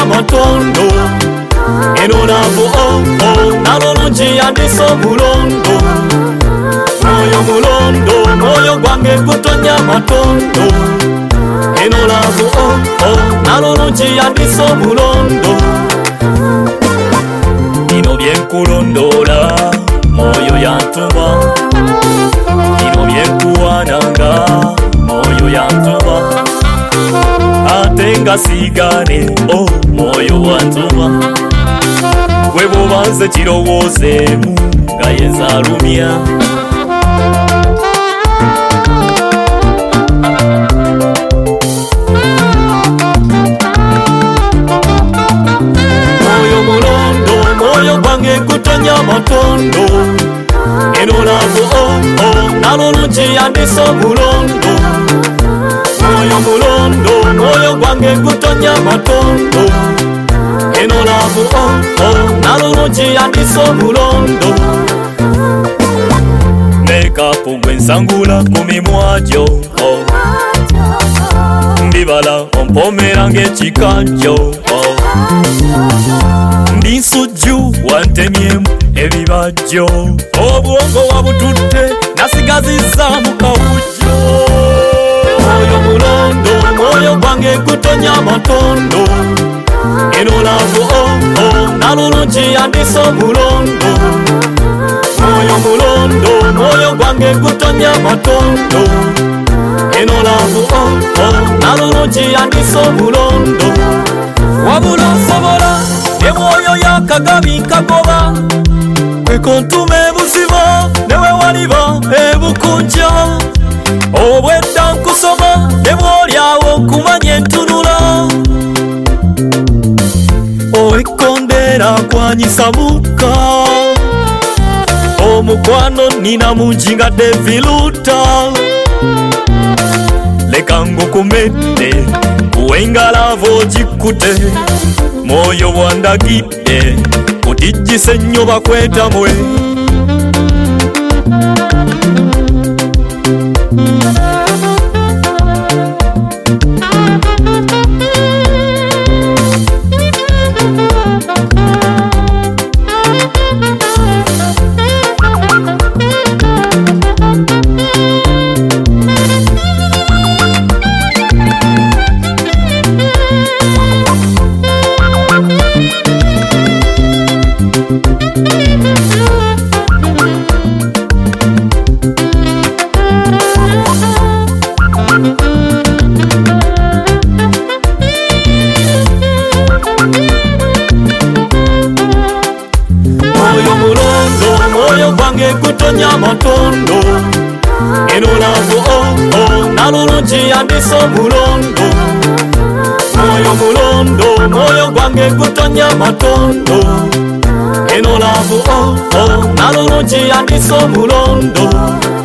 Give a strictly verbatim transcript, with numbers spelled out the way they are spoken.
matondo eno love oh oh nalolungi yandiso mulondo moyo mulondo moyo gwange gutonya matondo eno love oh oh nalolungi yandiso mulondo bino byenkulondola moyo yantuma bino byenkuwananga moyo yantuma ate nga sigane oh moyo wantuma gwe bubanze kirowoozeemu nga yezaalumya moyo mulondo moyo gwange gutonya matondo eno love oh oh nalolungi yandiso mulondo moyo mulondo moyo gwange gutonya matondo eno love oh oh nalolungi yandiso mulondo mekapu gwensangula ku mimwa gyo oh mbibala ompomera ng'ekikanjo oh ndi nsujju wantemyemu ebibajjo obwongo wabutudde nasigazizza mu kawujjo moyo mulondo moyo gwange gutonya matondo eno love oh oh nalolungi yandiso mulondo moyo mulondo moyo gwange gutonya matondo eno love oh oh nalolungi yandiso mulondo wabula osobola ne mwoyo yakagabi kagoba kwekontuma ebuziba newe waliba ebukunja obwedda nkusoma ne bwolyawo nkumanya entunula oekondera kwanyisa buka omukwano nina mungi nga deviluta leka ngukumedde kuwengalava ogikute moyo bwandagidde kutijjise nnyo bakwetamwe moyo mulondo moyo gwange gutonya matondo eno love oh oh nalolungi yandiso mulondo moyo mulondo moyo gwange gutonya matondo eno love oh oh nalolungi yandiso mulondo